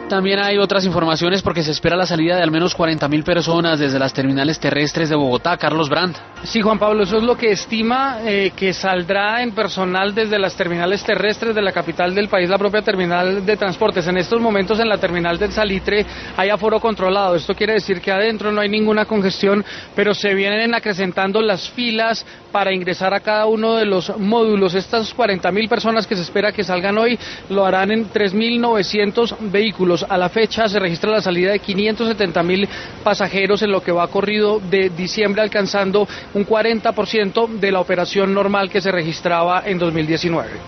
También hay otras informaciones porque se espera la salida de al menos 40.000 personas desde las terminales terrestres de Bogotá. Carlos Brandt. Sí, Juan Pablo, eso es lo que estima que saldrá en personal desde las terminales terrestres de la capital del país, la propia terminal de transportes. En estos momentos en la terminal del Salitre hay aforo controlado. Esto quiere decir que adentro no hay ninguna congestión, pero se vienen acrecentando las filas para ingresar a cada uno de los módulos. Estas 40.000 personas que se espera que salgan hoy lo harán en 3.900 vehículos. A la fecha se registra la salida de 570.000 pasajeros en lo que va corrido de diciembre, alcanzando un 40% de la operación normal que se registraba en 2019.